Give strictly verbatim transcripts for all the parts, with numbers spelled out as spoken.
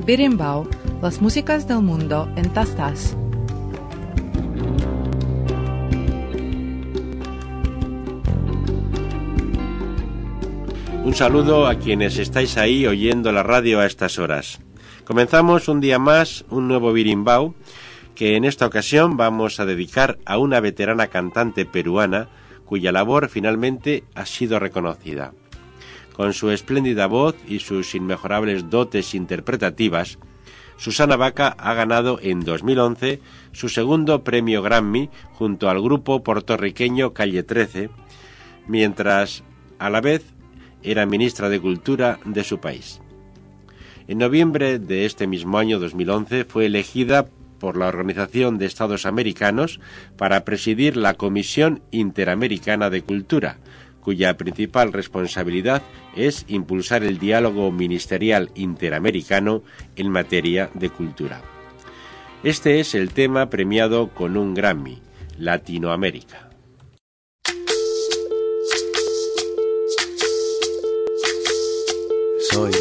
Berimbau, las músicas del mundo en tastas. Un saludo a quienes estáis ahí oyendo la radio a estas horas. Comenzamos un día más un nuevo Berimbau, que en esta ocasión vamos a dedicar a una veterana cantante peruana cuya labor finalmente ha sido reconocida. Con su espléndida voz y sus inmejorables dotes interpretativas, Susana Baca ha ganado en dos mil once su segundo premio Grammy junto al grupo puertorriqueño Calle trece, mientras a la vez era ministra de Cultura de su país. En noviembre de este mismo año dos mil once fue elegida por la Organización de Estados Americanos para presidir la Comisión Interamericana de Cultura, cuya principal responsabilidad es impulsar el diálogo ministerial interamericano en materia de cultura. Este es el tema premiado con un Grammy, Latinoamérica. Soy,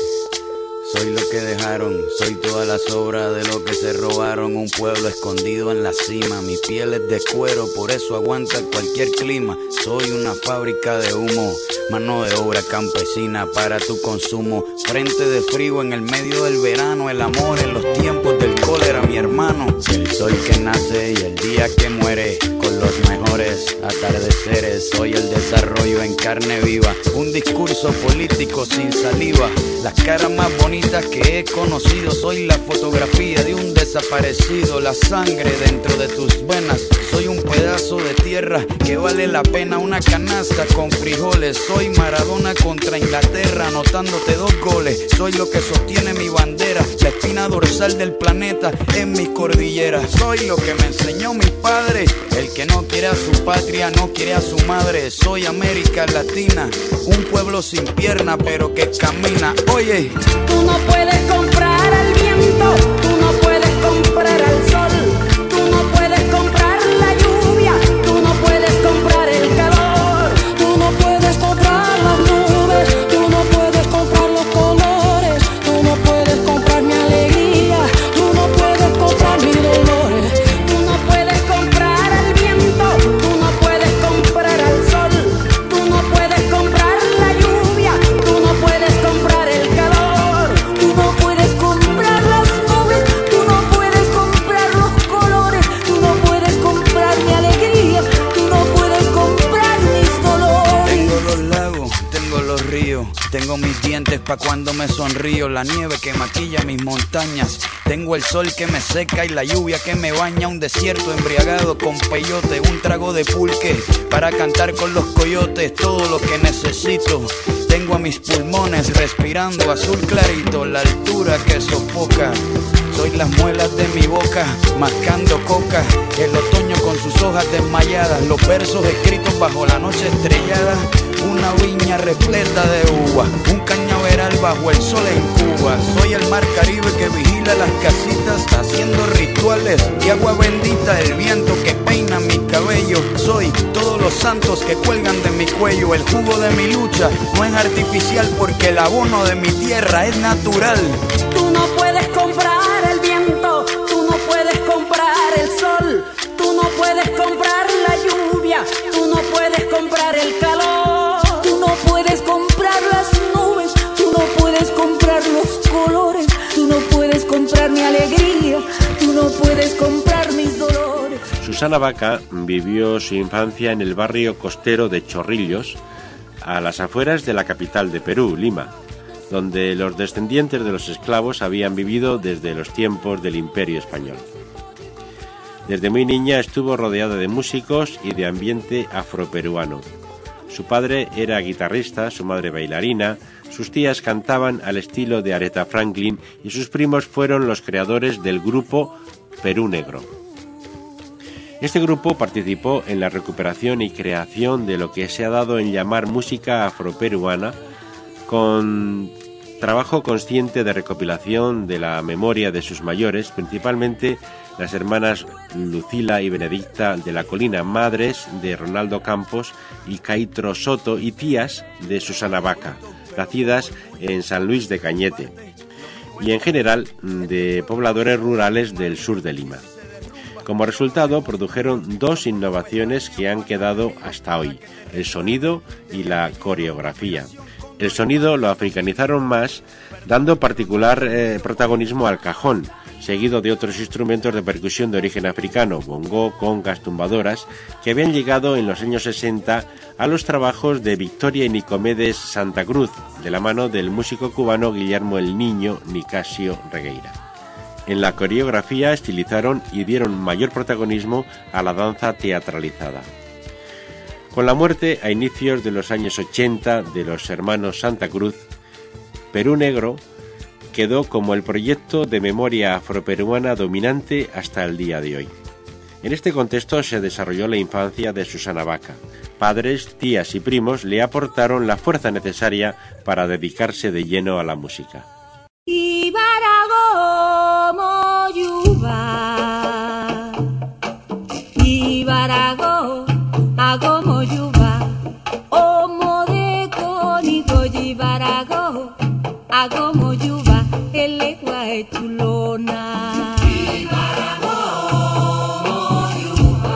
soy lo que dejaron, soy todas las obras de lo que se robaron, un pueblo escondido en la cima, mi piel es de cuero, por eso aguanta cualquier clima, soy una fábrica de humo, mano de obra campesina para tu consumo, frente de frío en el medio del verano, el amor en los tiempos del cólera, mi hermano, el sol que nace y el día que muere, con los mejores atardeceres, soy el desarrollo en carne viva, un discurso político sin saliva, las caras más bonitas que he conocido, soy la fotografía de un desaparecido, la sangre dentro de tus venas, soy un pedazo de tierra que vale la pena una canasta con frijoles, soy Maradona contra Inglaterra anotándote dos goles, soy lo que sostiene mi bandera, la espina dorsal del planeta en mis cordilleras, soy lo que me enseñó mi padre, el que no quiere a su patria no quiere a su madre, soy América Latina, un pueblo sin pierna pero que camina, oye. Tú no puedes comprar al viento, tú no puedes comprar al sol, tú no puedes comprar la lluvia, tú no puedes comprar el calor, tú no puedes comprar las nubes, tú no puedes comprar los colores, tú no puedes comprar mi alegría, tú no puedes comprar mis dolores, tú no puedes comprar al viento, tú no puedes comprar al sol, tú no puedes comprar la lluvia, tú no puedes comprar el calor, tú no puedes comprar las nubes, tú no puedes comprar los colores, tú no puedes comprar mi alegría, tú no puedes comprar mis dolores. Tengo los lagos, tengo los ríos, tengo mis dientes pa' cuando me sonrío, la nieve que maquilla mis montañas, tengo el sol que me seca y la lluvia que me baña, un desierto embriagado con peyote, un trago de pulque para cantar con los coyotes, todo lo que necesito. Tengo a mis pulmones respirando azul clarito, la altura que sofoca. Soy las muelas de mi boca, mascando coca. El otoño con sus hojas desmayadas, los versos escritos bajo la noche estrellada. Una viña repleta de uva, un cañaveral bajo el sol en Cuba. Soy el mar Caribe que vigila las casitas, haciendo rituales de agua bendita. El viento que peina mi cabello. Soy todos los santos que cuelgan de mi cuello. El jugo de mi lucha no es artificial porque el abono de mi tierra es natural. Tú no puedes comprar el viento, tú no puedes comprar el sol, tú no puedes comprar la lluvia, tú no puedes comprar el calor, tú no puedes comprar las nubes, tú no puedes comprar los colores, tú no puedes comprar mi alegría, tú no puedes comprar mis dolores. Susana Baca vivió su infancia en el barrio costero de Chorrillos, a las afueras de la capital de Perú, Lima, donde los descendientes de los esclavos habían vivido desde los tiempos del Imperio Español. Desde muy niña estuvo rodeada de músicos y de ambiente afroperuano. Su padre era guitarrista, su madre bailarina, sus tías cantaban al estilo de Aretha Franklin y sus primos fueron los creadores del grupo Perú Negro. Este grupo participó en la recuperación y creación de lo que se ha dado en llamar música afroperuana, con trabajo consciente de recopilación de la memoria de sus mayores, principalmente las hermanas Lucila y Benedicta de la Colina, madres de Ronaldo Campos y Caitro Soto y tías de Susana Baca, nacidas en San Luis de Cañete. y en general de pobladores rurales del sur de Lima. Como resultado, produjeron dos innovaciones que han quedado hasta hoy: el sonido y la coreografía. El sonido lo africanizaron más, dando particular eh, protagonismo al cajón, seguido de otros instrumentos de percusión de origen africano, bongó, congas, tumbadoras, que habían llegado en los años sesenta a los trabajos de Victoria y Nicomedes Santa Cruz, de la mano del músico cubano Guillermo el Niño Nicasio Regueira. En la coreografía estilizaron y dieron mayor protagonismo a la danza teatralizada. Con la muerte, a inicios de los años ochenta, de los hermanos Santa Cruz, Perú Negro quedó como el proyecto de memoria afroperuana dominante hasta el día de hoy. En este contexto se desarrolló la infancia de Susana Baca. Padres, tías y primos le aportaron la fuerza necesaria para dedicarse de lleno a la música. Ibarago moyuba, Ibarago ago moyuba, omo de conigo Ibarago ago moyuba, ele guay chulona. Ibarago moyuba,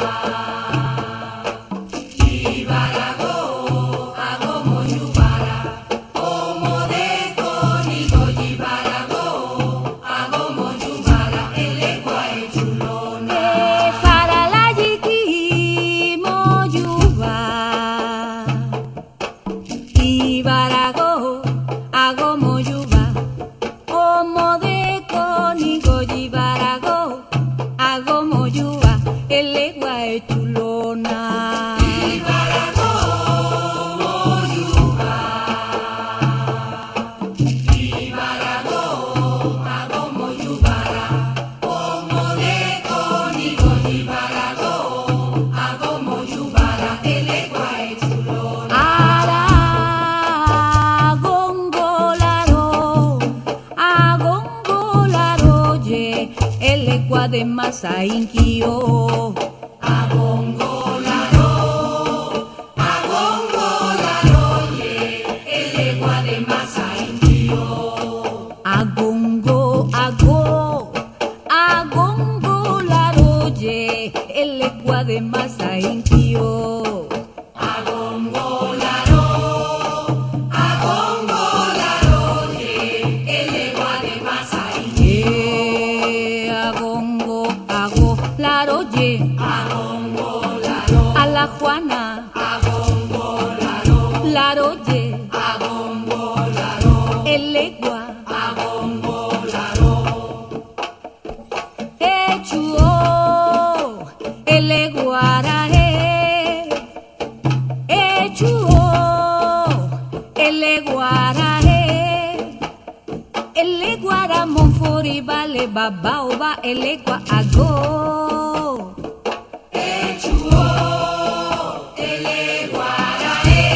Ibarago ago moyuba, omo de conigo Ibarago ago moyuba, ele guay chulona. E para la yiki moyuba, Ibarago ago moyuba, omo de conigo Ibarago ago moyuba, ele guay chulona. Ibarago moyuba, Ibarago ago moyuba, omo de conigo Ibarago ago moyuba, ele guay chulona. Ara agongolaro, agongolaro ye, ele gua de masa inquio. Agongolaro, agongolaro ye, ele gua de masa inquio. Agongo, ago, agongolaro ye, ele gua de masa inquio. Agongolaro, agongolaro ye, ele gua de masa inquio. Agongo, ago, laro ye, agongolaro, a la Juana, agongolaro, laro ye, agongolaro, ele gua, agongolaro. Echuo, ele guaraje, echuo, ele guaraje, ele guara monfori vale babaoba, ele gua ago. Echuo, ele guaraje,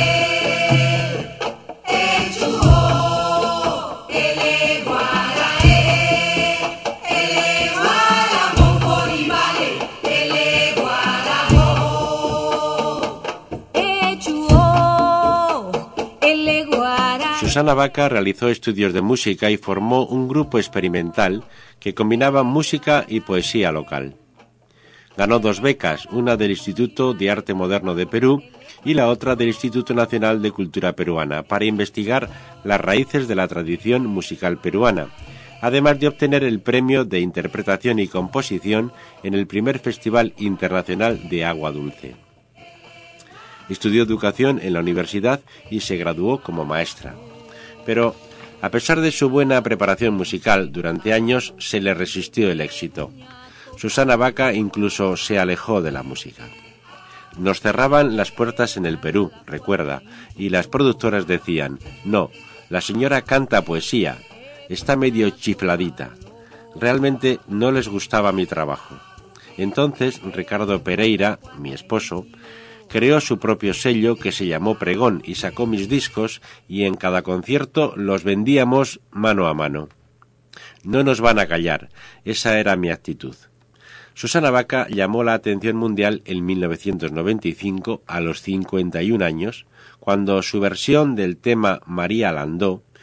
echuo, ele guaraje, ele guara monfori vale, ele guarago. Echuo, ele guaraje. Susana Baca realizó estudios de música y formó un grupo experimental que combinaba música y poesía local. Ganó dos becas, una del Instituto de Arte Moderno de Perú y la otra del Instituto Nacional de Cultura Peruana, para investigar las raíces de la tradición musical peruana, además de obtener el premio de interpretación y composición en el primer Festival Internacional de Agua Dulce. Estudió educación en la universidad y se graduó como maestra. Pero, a pesar de su buena preparación musical, durante años se le resistió el éxito. Susana Baca incluso se alejó de la música. Nos cerraban las puertas en el Perú, recuerda, y las productoras decían: no, la señora canta poesía, está medio chifladita. Realmente no les gustaba mi trabajo. Entonces Ricardo Pereira, mi esposo, creó su propio sello que se llamó Pregón y sacó mis discos, y en cada concierto los vendíamos mano a mano. No nos van a callar, esa era mi actitud. Susana Baca llamó la atención mundial en mil novecientos noventa y cinco, a los cincuenta y un años, cuando su versión del tema María Landó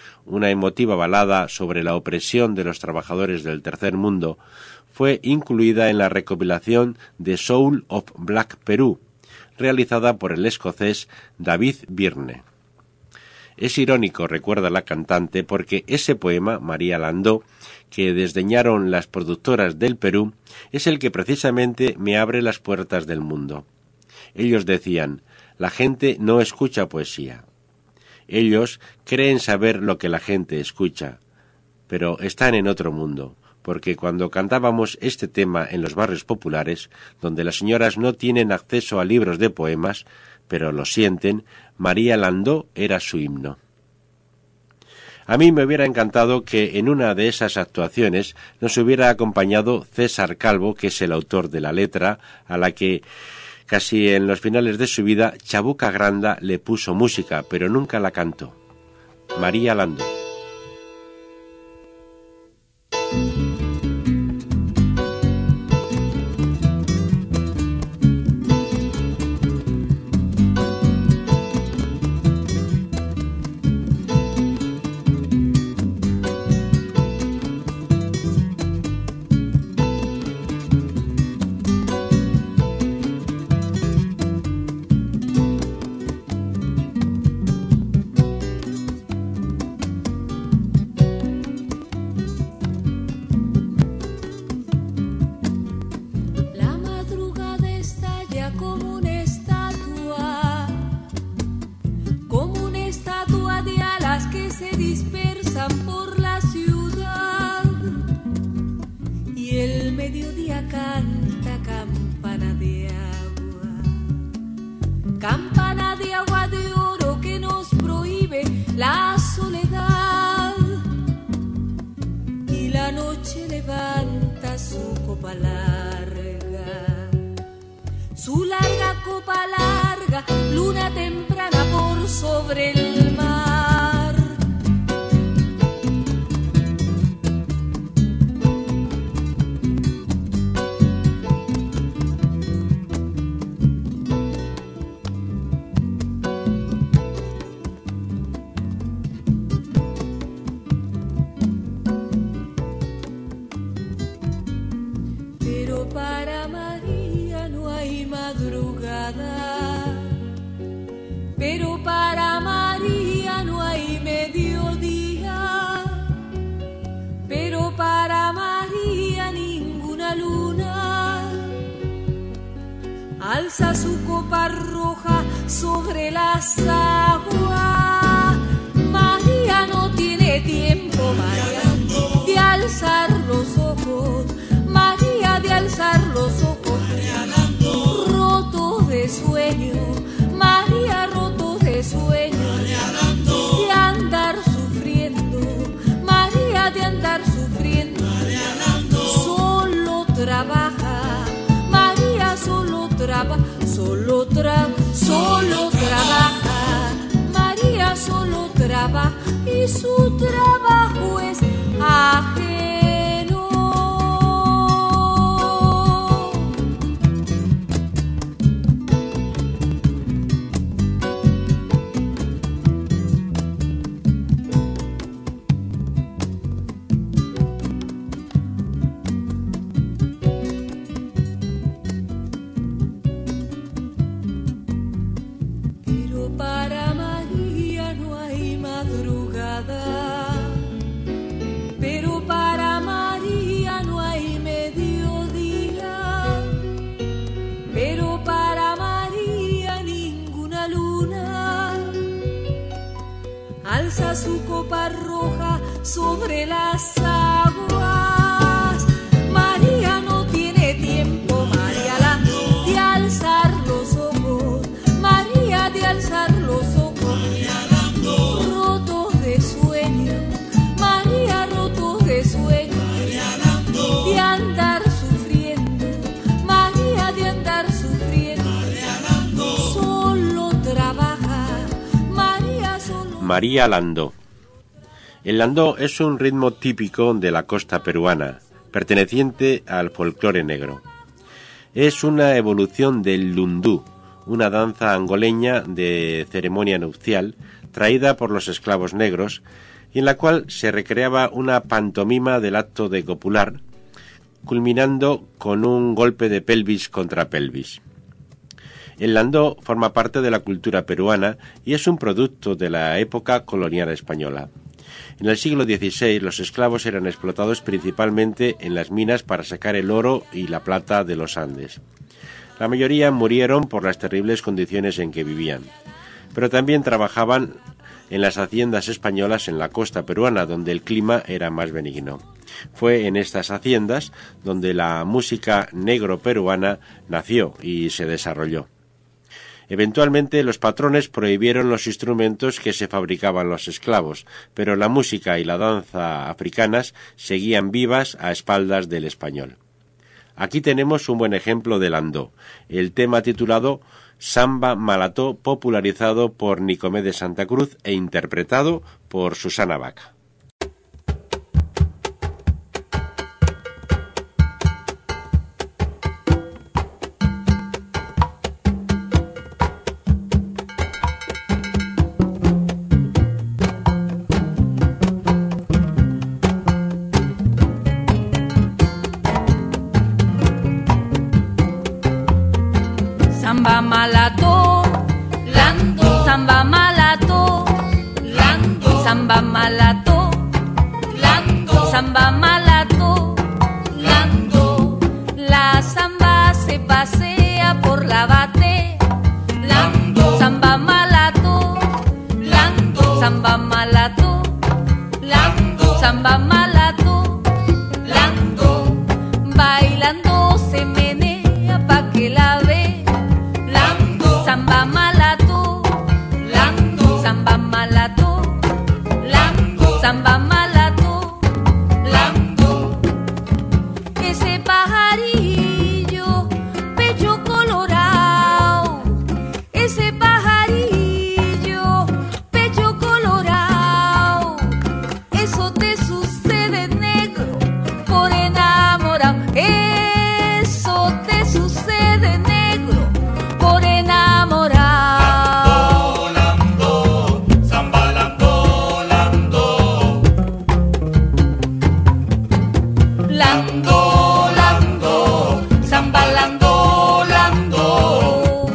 una emotiva balada sobre la opresión de los trabajadores del tercer mundo, fue incluida en la recopilación The Soul of Black Peru, realizada por el escocés David Byrne. Es irónico, recuerda la cantante, porque ese poema, María Landó, que desdeñaron las productoras del Perú, es el que precisamente me abre las puertas del mundo. Ellos decían, la gente no escucha poesía. Ellos creen saber lo que la gente escucha, pero están en otro mundo, porque cuando cantábamos este tema en los barrios populares, donde las señoras no tienen acceso a libros de poemas, pero lo sienten, María Landó era su himno. A mí me hubiera encantado que en una de esas actuaciones nos hubiera acompañado César Calvo, que es el autor de la letra, a la que casi en los finales de su vida Chabuca Granda le puso música, pero nunca la cantó. María Landó. Alza su copa roja sobre las aguas. María no tiene tiempo, María, de alzar los ojos. María, de alzar los ojos. Roto de sueño. María, roto de sueño. De andar sufriendo. María, de andar sufriendo. Solo trabaja. María, solo trabaja. Solo tra, solo trabaja. María solo trabaja y su trabajo es ajeno. Alza su copa roja sobre las aguas. María no tiene tiempo, María la de alzar los ojos. María de alzar los ojos. Rotos de sueño. María rotos de sueño. De andar sufriendo. María de andar sufriendo. Solo trabaja. María Landó. El landó es un ritmo típico de la costa peruana, perteneciente al folclore negro. Es una evolución del lundú, una danza angoleña de ceremonia nupcial, traída por los esclavos negros y en la cual se recreaba una pantomima del acto de copular, culminando con un golpe de pelvis contra pelvis. El landó forma parte de la cultura peruana y es un producto de la época colonial española. En el siglo dieciséis los esclavos eran explotados principalmente en las minas para sacar el oro y la plata de los Andes. La mayoría murieron por las terribles condiciones en que vivían, pero también trabajaban en las haciendas españolas en la costa peruana, donde el clima era más benigno. Fue en estas haciendas donde la música negro-peruana nació y se desarrolló. Eventualmente los patrones prohibieron los instrumentos que se fabricaban los esclavos, pero la música y la danza africanas seguían vivas a espaldas del español. Aquí tenemos un buen ejemplo de landó, el tema titulado Samba Malató, popularizado por Nicomé de Santa Cruz e interpretado por Susana Baca. Samba malato, lando, samba malato, lando, samba malato, lando, samba malato, lando. La samba se pasea por la bate, lando, samba malato, lando, samba malato, lando, samba malato, lando. Bailando se menea pa' que la ve. Samba malato, lando, samba malato, lando, samba malato, lando. Ese pajarillo, pecho colorado, ese pajarillo, pecho colorado, eso te sucede negro por enamorado, eso te sucede negro por enamorado. Lando, lando, samba lando, lando. Lando, lando, samba lando, lando.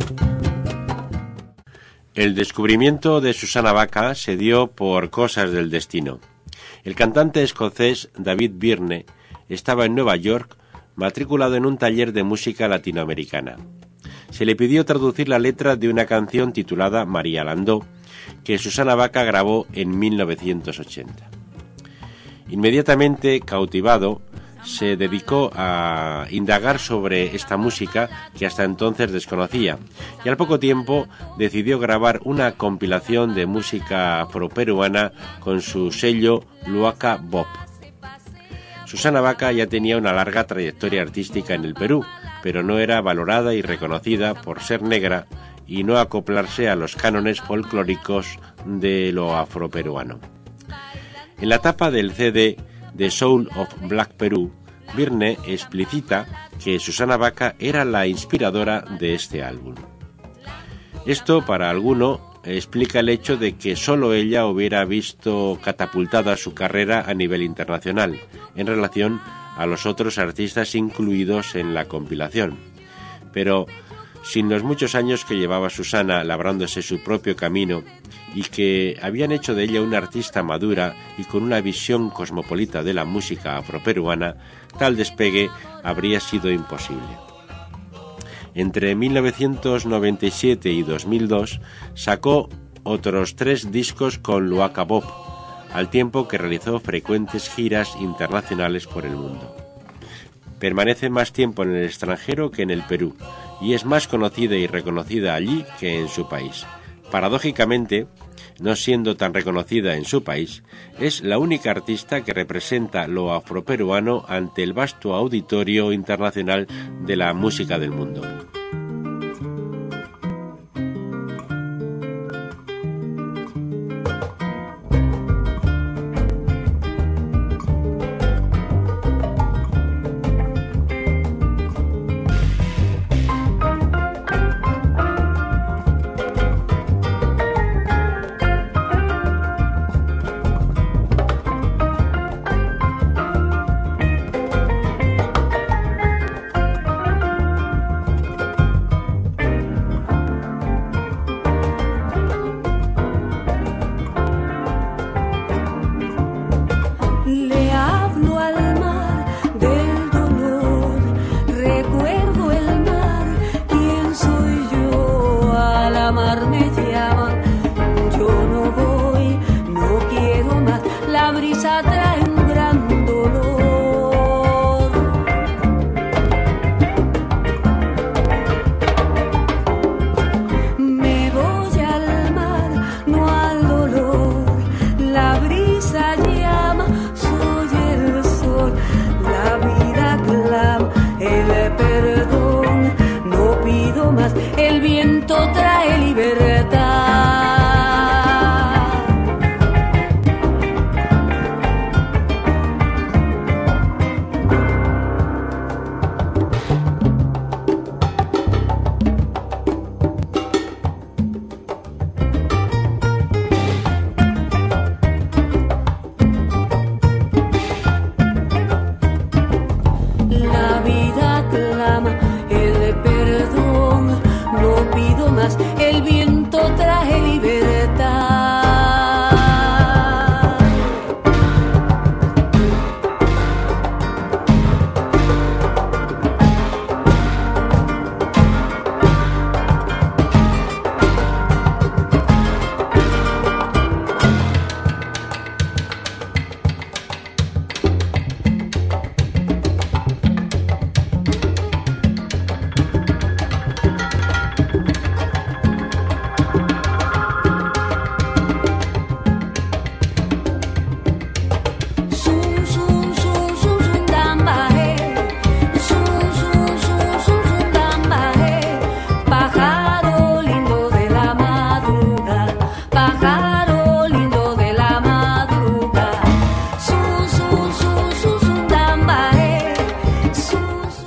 El descubrimiento de Susana Baca se dio por cosas del destino. El cantante escocés David Byrne estaba en Nueva York, matriculado en un taller de música latinoamericana. Se le pidió traducir la letra de una canción titulada María Landó, que Susana Baca grabó en mil novecientos ochenta. Inmediatamente cautivado, se dedicó a indagar sobre esta música que hasta entonces desconocía, y al poco tiempo decidió grabar una compilación de música afroperuana con su sello Luaka Bop. Susana Baca ya tenía una larga trayectoria artística en el Perú, pero no era valorada y reconocida por ser negra y no acoplarse a los cánones folclóricos de lo afroperuano. En la tapa del C D The Soul of Black Perú, Byrne explicita que Susana Baca era la inspiradora de este álbum. Esto, para alguno, explica el hecho de que solo ella hubiera visto catapultada su carrera a nivel internacional, en relación a los otros artistas incluidos en la compilación. Pero sin los muchos años que llevaba Susana labrándose su propio camino y que habían hecho de ella una artista madura y con una visión cosmopolita de la música afroperuana, tal despegue habría sido imposible. Entre mil novecientos noventa y siete y dos mil dos sacó otros tres discos con Luaka Bop, al tiempo que realizó frecuentes giras internacionales por el mundo. Permanece más tiempo en el extranjero que en el Perú, y es más conocida y reconocida allí que en su país. Paradójicamente, no siendo tan reconocida en su país, es la única artista que representa lo afroperuano ante el vasto auditorio internacional de la música del mundo.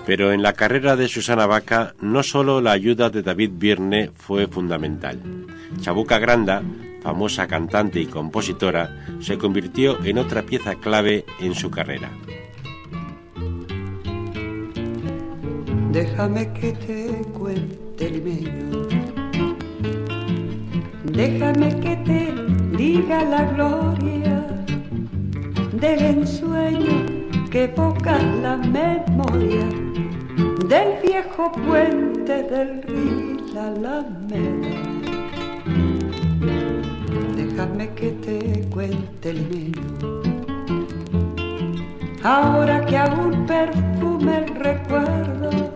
Pero en la carrera de Susana Baca no solo la ayuda de David Byrne fue fundamental. Chabuca Granda, famosa cantante y compositora, se convirtió en otra pieza clave en su carrera. Déjame que te cuente, limeño, déjame que te diga la gloria del ensueño que evoca la memoria del viejo puente del río La Alameda. Déjame que te cuente, limeño, ahora que aún perfume el recuerdo,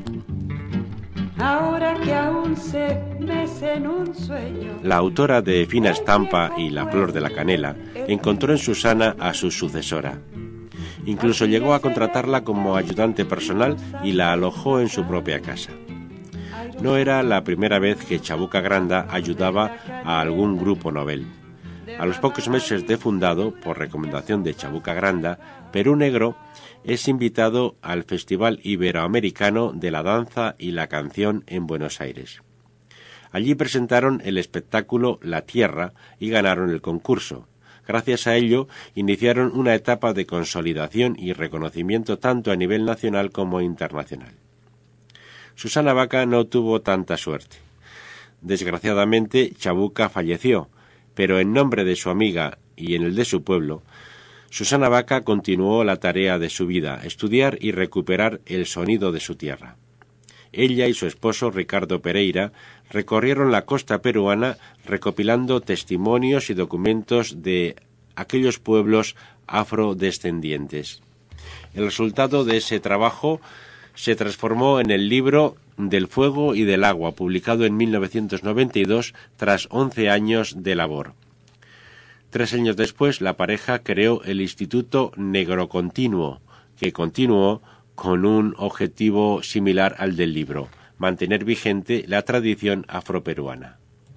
ahora que aún se mece en un sueño. La autora de Fina Estampa y La Flor de la Canela encontró en Susana a su sucesora. Incluso llegó a contratarla como ayudante personal y la alojó en su propia casa. No era la primera vez que Chabuca Granda ayudaba a algún grupo novel. A los pocos meses de fundado, por recomendación de Chabuca Granda, Perú Negro es invitado al Festival Iberoamericano de la Danza y la Canción en Buenos Aires. Allí presentaron el espectáculo La Tierra y ganaron el concurso. Gracias a ello, iniciaron una etapa de consolidación y reconocimiento tanto a nivel nacional como internacional. Susana Baca no tuvo tanta suerte. Desgraciadamente, Chabuca falleció, pero en nombre de su amiga y en el de su pueblo, Susana Baca continuó la tarea de su vida, estudiar y recuperar el sonido de su tierra. Ella y su esposo Ricardo Pereira recorrieron la costa peruana recopilando testimonios y documentos de aquellos pueblos afrodescendientes. El resultado de ese trabajo se transformó en el libro Del Fuego y del Agua, publicado en mil novecientos noventa y dos tras once años de labor. Tres años después, la pareja creó el Instituto Negro Continuo, que continuó con un objetivo similar al del libro: mantener vigente la tradición afroperuana.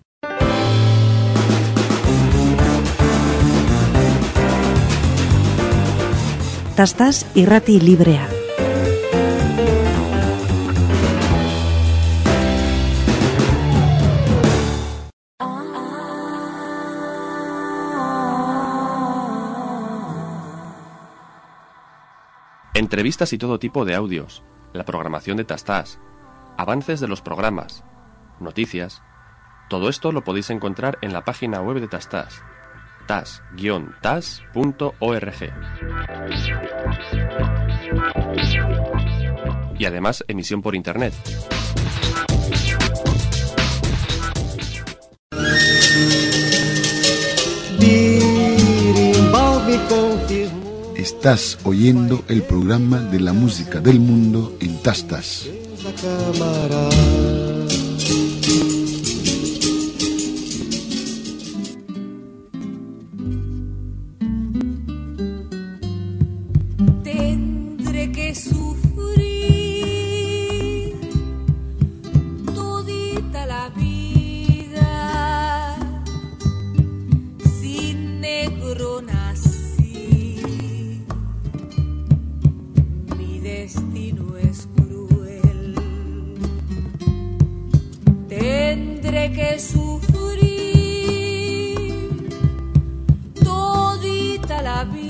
Tastas irrati librea. Entrevistas y todo tipo de audios, la programación de Tastas, avances de los programas, noticias. Todo esto lo podéis encontrar en la página web de Tastas, tas guion tas punto org. Y además emisión por internet. Estás oyendo el programa de la música del mundo en Tastas. Tendré que sufrir todita la vida, sin negro nací, mi destino es cruel. Tendré que sufrir todita la vida,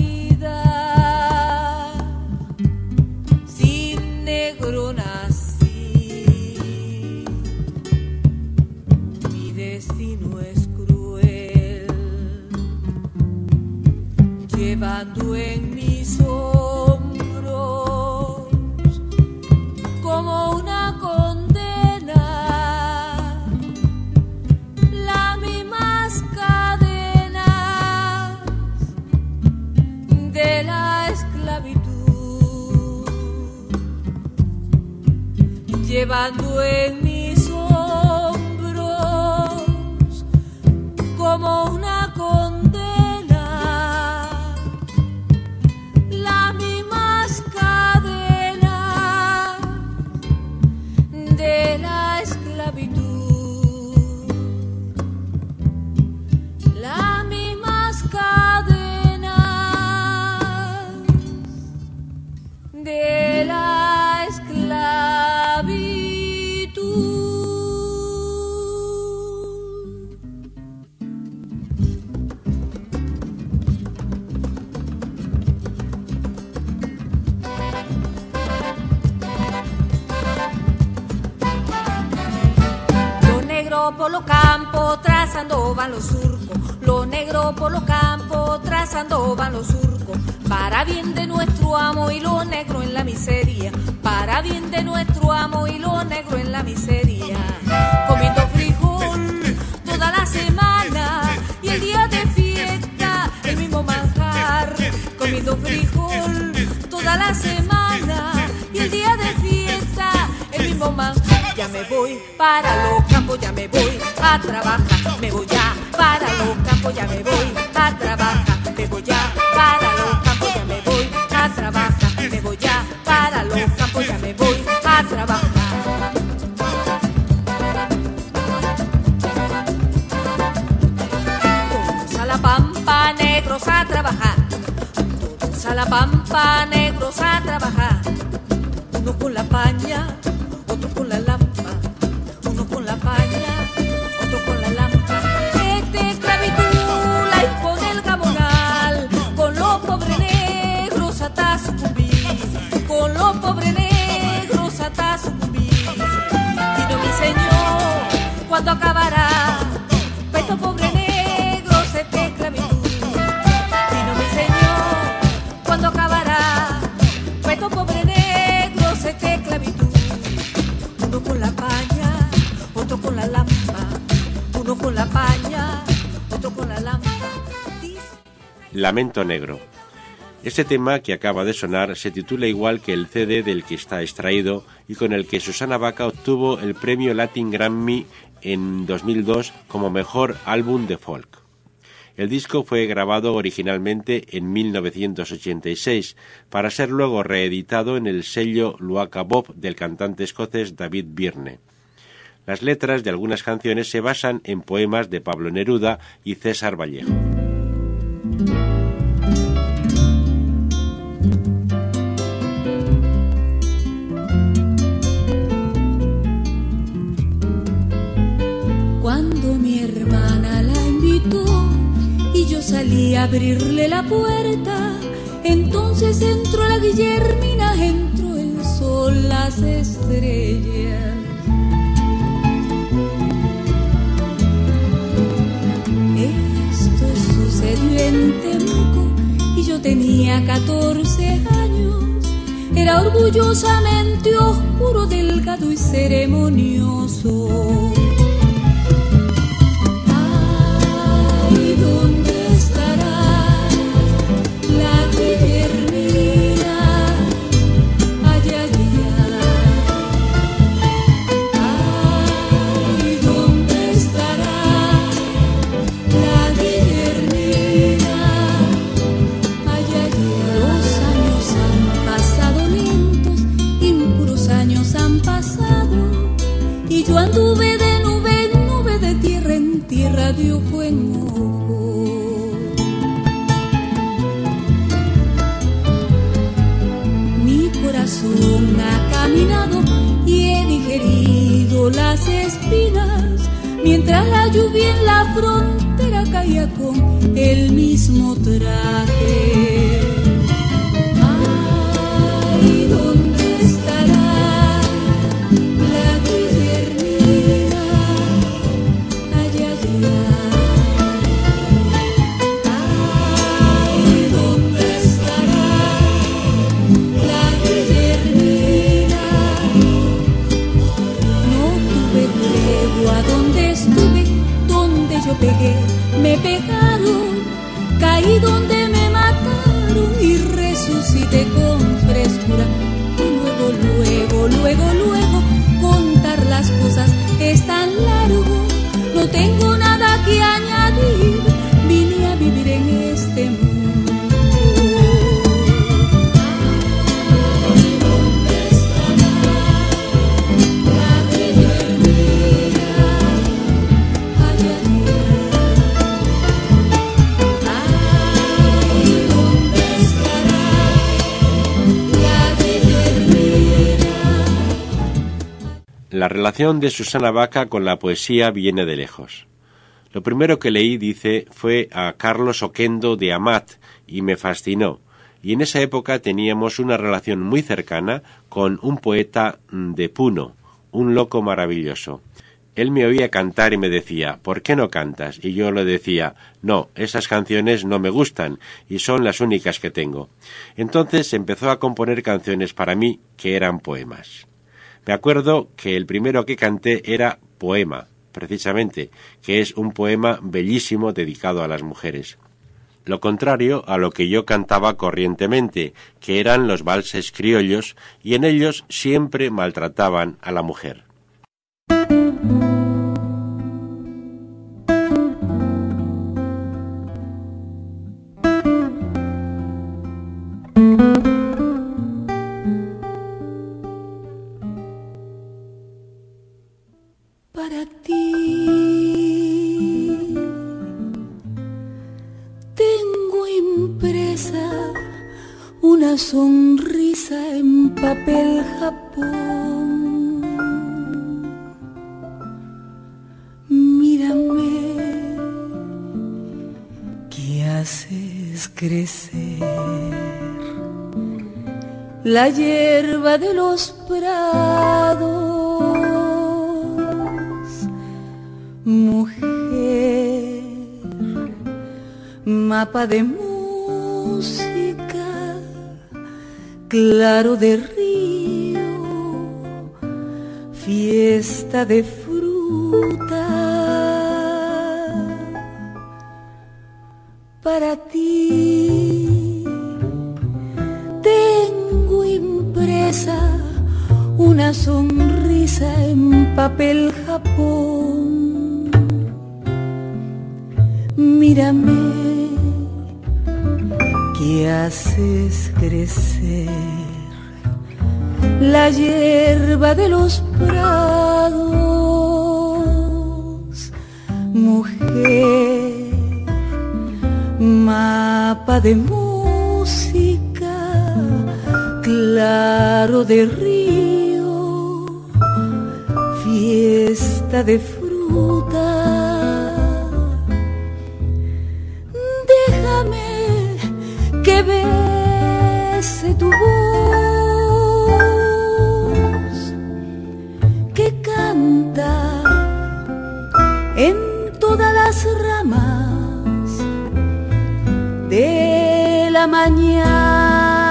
llevando en mis hombros como una condena las mismas cadenas de la esclavitud, llevando en mis hombros como una condena de la esclavitud, las mismas cadenas de la esclavitud. campos, trazando van los surcos, los negros por los campos, trazando van los surcos, para bien de nuestro amo y los negros en la miseria, para bien de nuestro amo y los negros en la miseria, comiendo frijol toda la semana y el día de fiesta el mismo manjar, comiendo frijol toda la semana y el día de fiesta el mismo manjar. Ya me voy para los campos, ya me voy a trabajar, me voy ya para los campos, ya me voy a trabajar, me voy ya para los campos, ya me voy a trabajar, me voy ya para los campos, ya me voy a trabajar. Todos a la pampa, negros a trabajar, todos a la pampa, negros a trabajar, uno con la paña, otro con la lámpara, uno con la paña, otro con la lámpara. Esta esclavitud la impone el gamonal, con los pobres negros hasta sucumbir, con los pobres negros hasta sucumbir. Dino mi señor, ¿cuándo acabará pa' estos pobres negros esta esclavitud? Dino mi señor, ¿cuándo acabará pa' estos pobres negros esta esclavitud? Uno con la paña, otro con la lámpara, uno con la paña, otro con la lámpara. Lamento Negro. Este tema que acaba de sonar se titula igual que el C D del que está extraído y con el que Susana Baca obtuvo el premio Latin Grammy en dos mil dos como mejor álbum de folk. El disco fue grabado originalmente en mil novecientos ochenta y seis para ser luego reeditado en el sello Luaka Bob del cantante escocés David Byrne. Las letras de algunas canciones se basan en poemas de Pablo Neruda y César Vallejo. Cuando mi hermana la invitó y yo salí a abrirle la puerta, entonces entró la Guillermina, entró el sol, las estrellas. Esto sucedió en Temuco y yo tenía catorce años. Era orgullosamente oscuro, delgado y ceremonioso. Yo anduve de nube en nube, de tierra en tierra, de ojo en ojo. Mi corazón ha caminado y he digerido las espinas, mientras la lluvia en la frontera caía con el mismo traje. Ay, ¿dónde estará yo pegué, me pegaron, caí donde me mataron y resucité con frescura. Y luego, luego, luego, luego, contar las cosas es tan largo, no tengo nada que añadir, vine a vivir en este mundo. La relación de Susana Baca con la poesía viene de lejos. Lo primero que leí, dice, fue a Carlos Oquendo de Amat y me fascinó. Y en esa época teníamos una relación muy cercana con un poeta de Puno, un loco maravilloso. Él me oía cantar y me decía, ¿por qué no cantas? Y yo le decía, no, esas canciones no me gustan y son las únicas que tengo. Entonces empezó a componer canciones para mí que eran poemas. Me acuerdo que el primero que canté era Poema, precisamente, que es un poema bellísimo dedicado a las mujeres. Lo contrario a lo que yo cantaba corrientemente, que eran los valses criollos, y en ellos siempre maltrataban a la mujer. Para ti tengo impresa una sonrisa en papel Japón. Mírame, que haces crecer la hierba de los prados. Mujer, mapa de música, claro de río, fiesta de fruta. Para ti tengo impresa una sonrisa en papel Japón. Mírame, que haces crecer la hierba de los prados. Mujer, mapa de música, claro de río, fiesta de fruta. Que bese tu voz, que canta en todas las ramas de la mañana,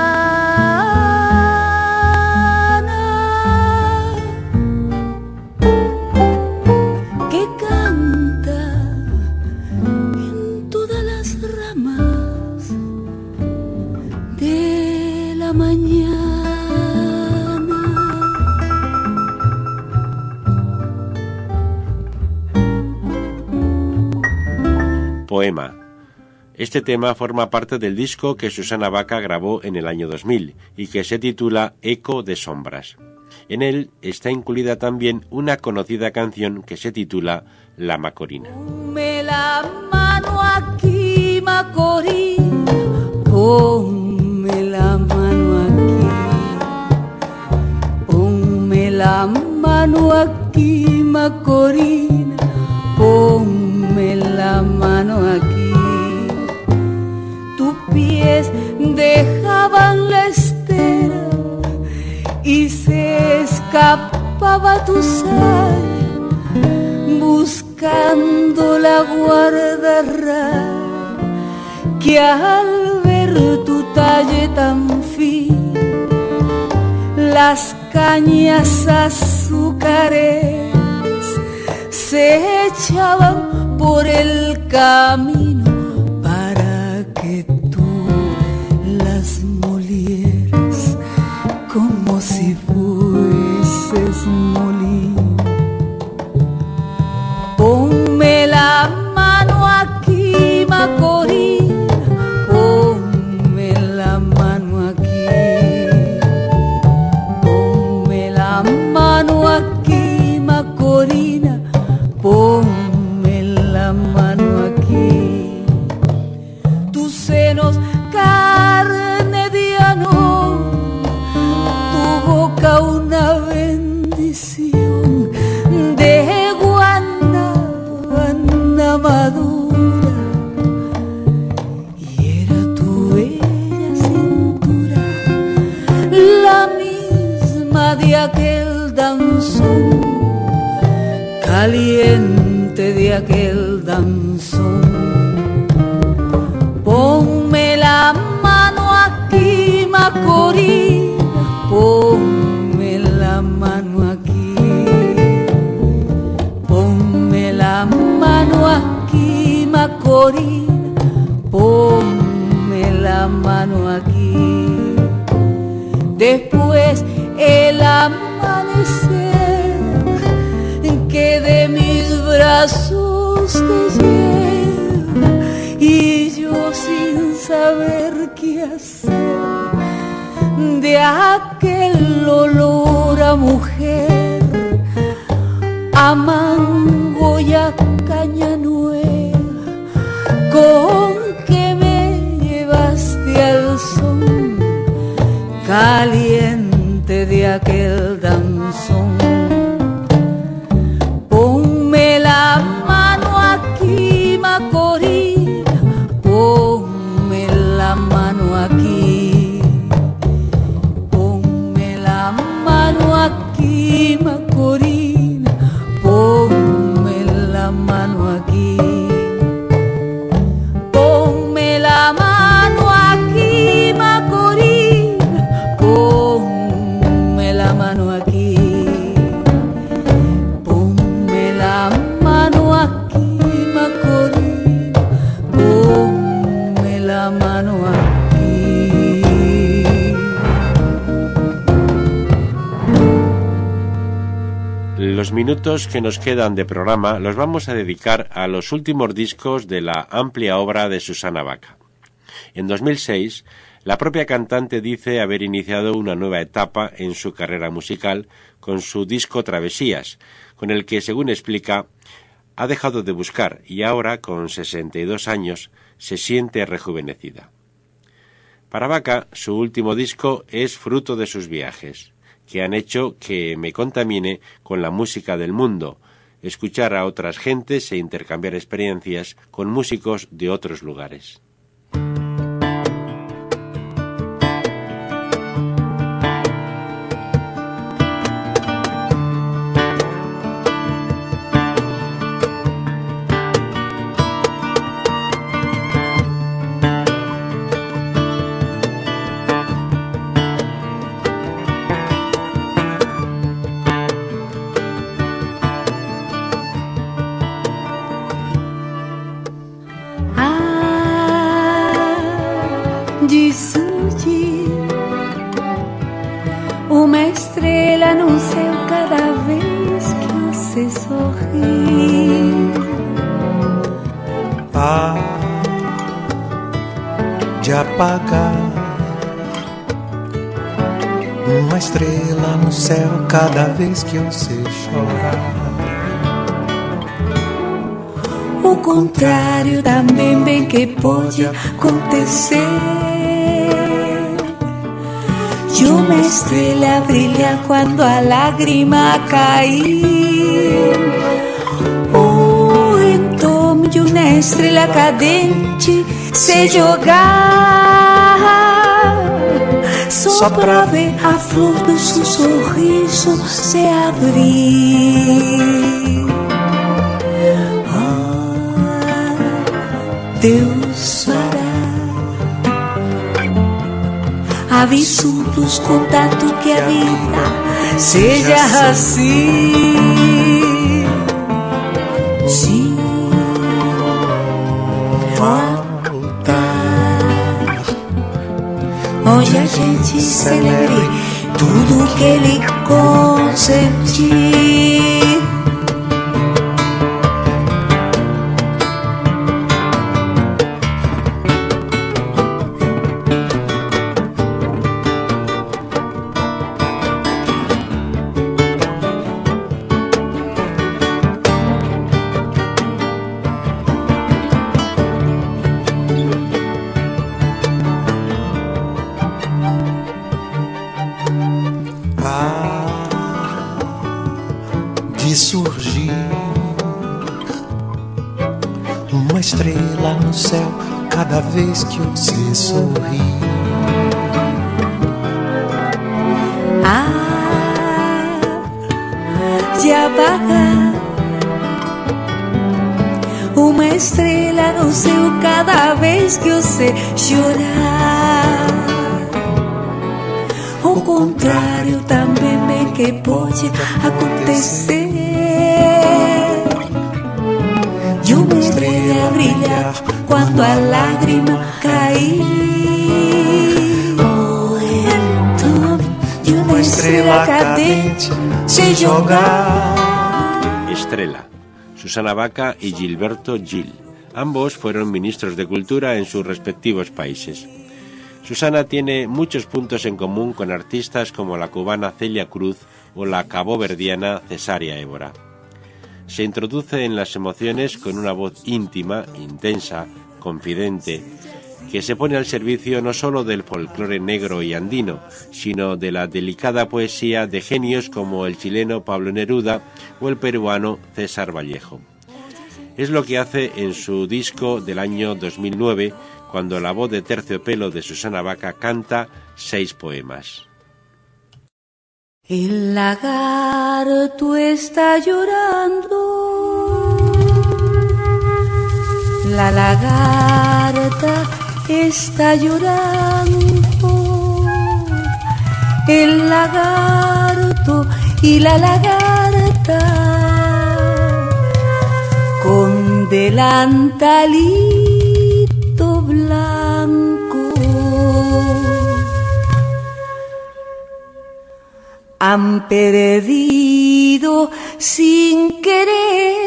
que canta en todas las ramas de la mañana. Poema. Este tema forma parte del disco que Susana Baca grabó en el año dos mil y que se titula Eco de Sombras. En él está incluida también una conocida canción que se titula La Macorina. Ponme la mano aquí, Macorina, ponme la mano aquí, ponme la mano aquí, Macorina, ponme la mano aquí. Tus pies dejaban la estera y se escapaba tu sal, buscando la guardarra, que al ver tu talle tan fin, las cañas azucareras se echaban por el camino para que tú las molieras como si fueses molino. Ponme la mano aquí, Macorina, ponme la mano aquí, ponme la mano aquí, Macorina, ponme la mano aquí. Tus senos carne de anón, tu boca una bendición de guanábana madura, y era tu bella cintura la misma de aquel danzón caliente de aquel danzón. Ponme la mano aquí, Macorís, ponme la mano aquí, ponme la mano aquí, Macorís, ponme la mano aquí. Después el amanecer que de mis brazos te lleva y yo sin saber qué hacer de aquel olor a mujer, a mango y a caña nueva, con que me llevaste al son caliente de aquel danzón. Ponme la mano aquí, Macorís, ponme la mano aquí, ponme la mano aquí, Macorís, ponme la mano aquí, ponme la mano aquí, Macorís, ponme la mano aquí, ponme la mano aquí, Macorís, ponme la mano aquí. Los minutos que nos quedan de programa los vamos a dedicar a los últimos discos de la amplia obra de Susana Baca. En dos mil seis, la propia cantante dice haber iniciado una nueva etapa en su carrera musical con su disco Travesías, con el que, según explica, ha dejado de buscar y ahora, con sesenta y dos años, se siente rejuvenecida. Para Baca, su último disco es fruto de sus viajes, que han hecho que me contamine con la música del mundo, escuchar a otras gentes e intercambiar experiencias con músicos de otros lugares. De surgir uma estrela no céu cada vez que você sorri. Ah, de apagar uma estrela no céu cada vez que você chorar. O contrário também bem que pode acontecer. E uma estrela brilha quando a lágrima cair. Ou então de uma estrela cadente se jogar, só pra ver a flor do seu sorriso se abrir. Ah, Deus fará absurdos contanto que a vida seja assim. Sim, voltar onde a gente celebre tudo que ele consentiu. De surgir uma estrela no céu cada vez que você sorri. Ah, de apagar uma estrela no céu cada vez que eu sei chorar. O contrário também é que pode acontecer. E uma estrela brilhar quando a lágrima cair. Oh, então, e uma estrela cadente se jogar. Estrela, Susana Baca y Gilberto Gil. Ambos fueron ministros de Cultura en sus respectivos países. Susana tiene muchos puntos en común con artistas como la cubana Celia Cruz o la caboverdiana Cesárea Évora. Se introduce en las emociones con una voz íntima, intensa, confidente, que se pone al servicio no solo del folclore negro y andino, sino de la delicada poesía de genios como el chileno Pablo Neruda o el peruano César Vallejo. Es lo que hace en su disco del año dos mil nueve, cuando la voz de terciopelo de Susana Baca canta seis poemas. El lagarto está llorando, la lagarta está llorando, el lagarto y la lagarta con delantalito blanco han perdido sin querer.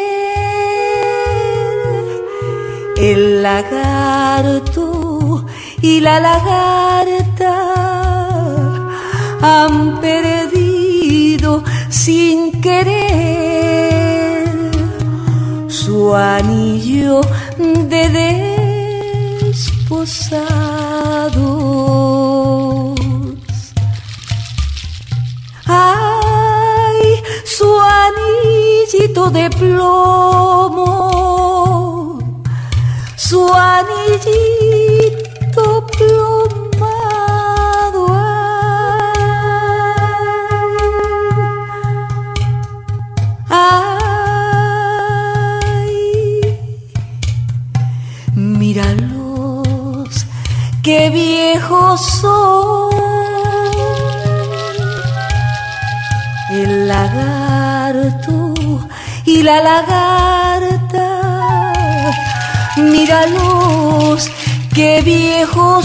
El lagarto y la lagarta han perdido sin querer su anillo de desposados. Ay, su anillito de plomo, su anillito plomado. Ay, míralos, qué viejos son. El lagarto y la lagarta, míralos, qué viejos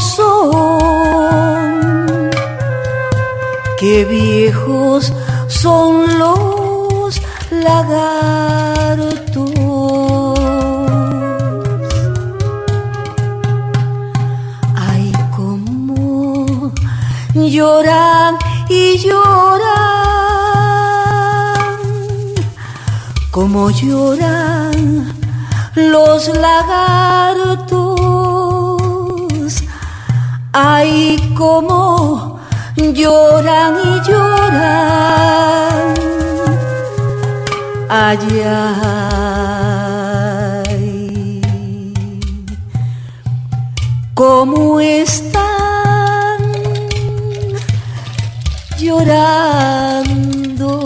son, qué viejos son los lagartos. Ay, cómo lloran y lloran, como lloran los lagartos. Ay, como lloran y lloran. Ay, ay, cómo están llorando.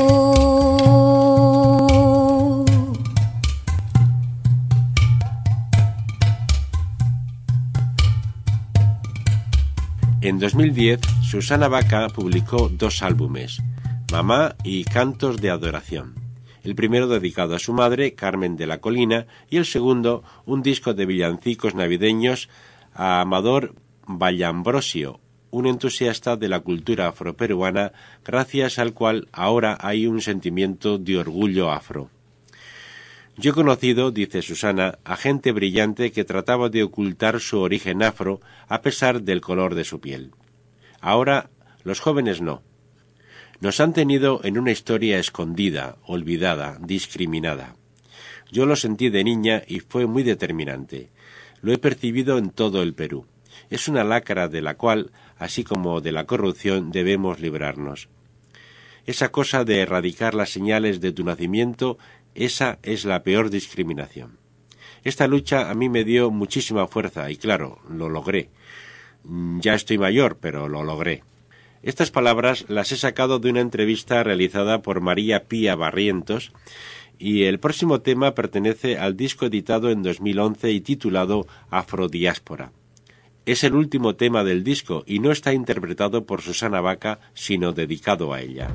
En dos mil diez, Susana Baca publicó dos álbumes, Mamá y Cantos de Adoración. El primero dedicado a su madre, Carmen de la Colina, y el segundo, un disco de villancicos navideños a Amador Vallambrosio, un entusiasta de la cultura afroperuana, gracias al cual ahora hay un sentimiento de orgullo afro. Yo he conocido, dice Susana, a gente brillante que trataba de ocultar su origen afro a pesar del color de su piel. Ahora, los jóvenes no. Nos han tenido en una historia escondida, olvidada, discriminada. Yo lo sentí de niña y fue muy determinante. Lo he percibido en todo el Perú. Es una lacra de la cual, así como de la corrupción, debemos librarnos. Esa cosa de erradicar las señales de tu nacimiento, esa es la peor discriminación. Esta lucha a mí me dio muchísima fuerza y claro, lo logré. Ya estoy mayor, pero lo logré. Estas palabras las he sacado de una entrevista realizada por María Pía Barrientos y el próximo tema pertenece al disco editado en dos mil once y titulado Afrodiáspora. Es el último tema del disco y no está interpretado por Susana Baca, sino dedicado a ella.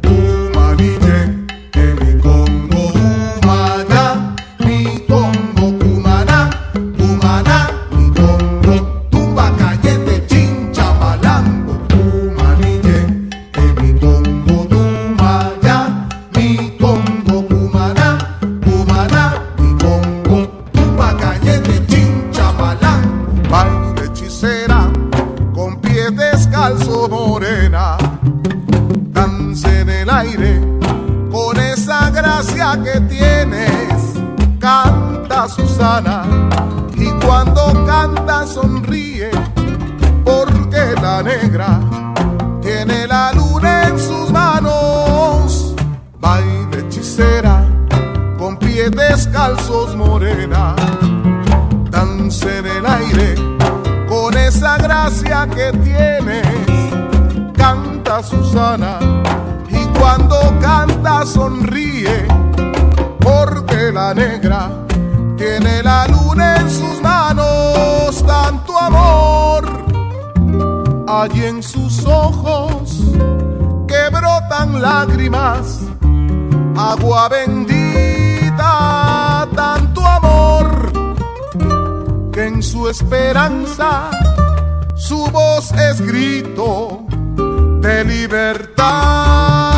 Que tienes, canta Susana, y cuando canta sonríe, porque la negra tiene la luna en sus manos. Baila hechicera, con pies descalzos morena, danza en el aire, con esa gracia que tienes, canta Susana, y cuando canta sonríe, porque la negra tiene la luna en sus manos. Tanto amor hay en sus ojos que brotan lágrimas, agua bendita. Tanto amor que en su esperanza su voz es grito de libertad.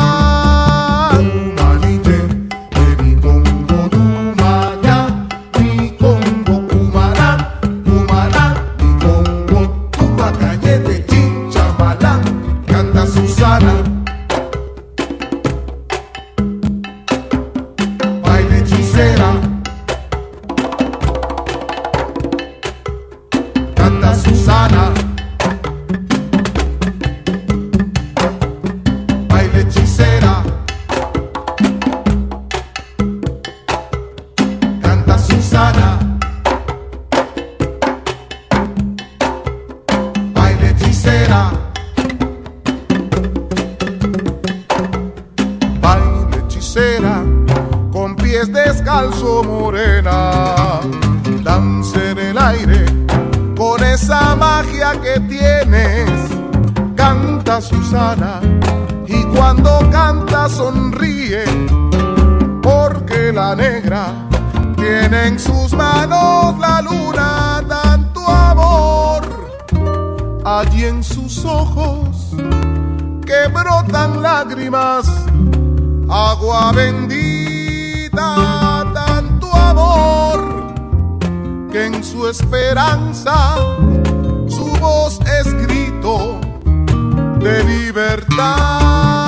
Baile hechicera, canta Susana. Baile hechicera, canta Susana. Baile hechicera, con pies descalzo morena, danza en el aire, con esa magia que tienes, canta Susana, y cuando canta sonríe, porque la negra tiene en sus manos la luna. Tanto amor allí en sus ojos que brotan lágrimas, agua bendita. Tanto amor que en su esperanza su voz es grito de libertad.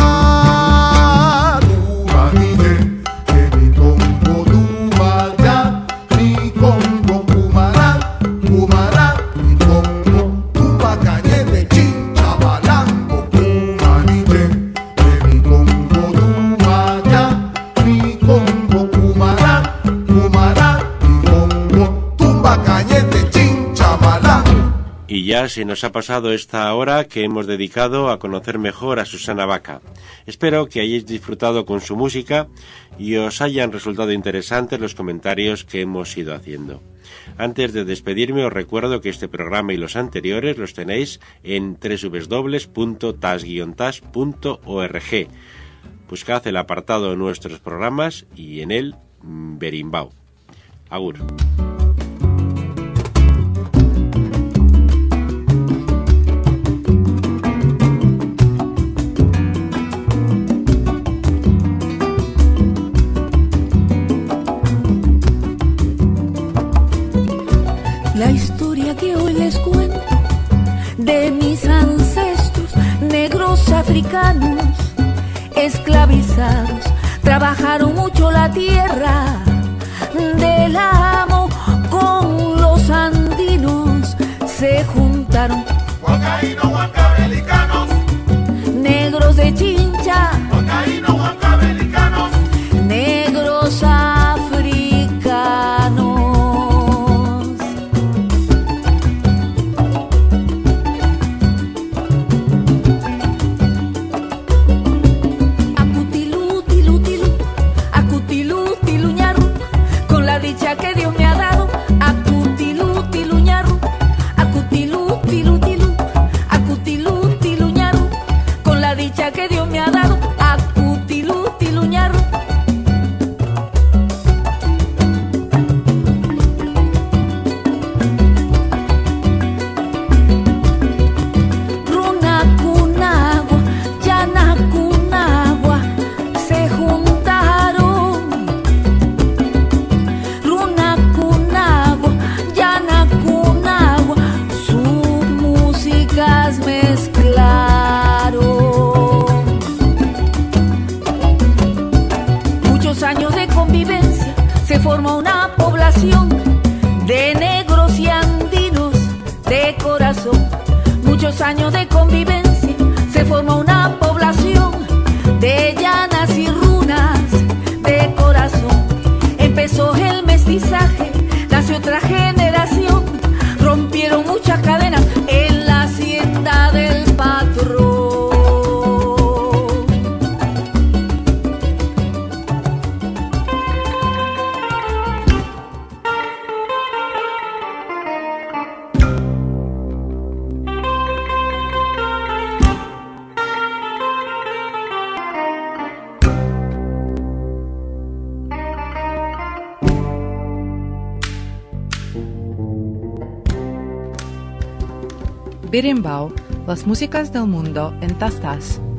Umanille, que mi Congo Dumaya, mi Congo Cumará, Cumará, mi Congo Tumbacayete, Chinchabalango. Umanille, que mi Congo Dumaya, mi Congo Cumará, Cumará, mi Congo Tumbacayete, Chinchabalango. Y ya se nos ha pasado esta hora que hemos dedicado a conocer mejor a Susana Baca. Espero que hayáis disfrutado con su música y os hayan resultado interesantes los comentarios que hemos ido haciendo. Antes de despedirme os recuerdo que este programa y los anteriores los tenéis en doble u doble u doble u punto tas guion tas punto org. Buscad el apartado de nuestros programas y en él Berimbau. Agur. La historia que hoy les cuento de mis ancestros negros africanos, esclavizados, trabajaron mucho la tierra del amo con los andinos, se juntaron Huancaíno, huancabelicanos, negros de Chincha, Huancaíno, huancabelicanos, negros africanos. Acutilú, tilú, tilú, acutilú, años de convivencia se formó una población de llanas y runas de corazón. Empezó el mestizaje, nació otra generación, rompieron muchas cadenas en la hacienda del patrón. Berimbau, las músicas del mundo en Tastas.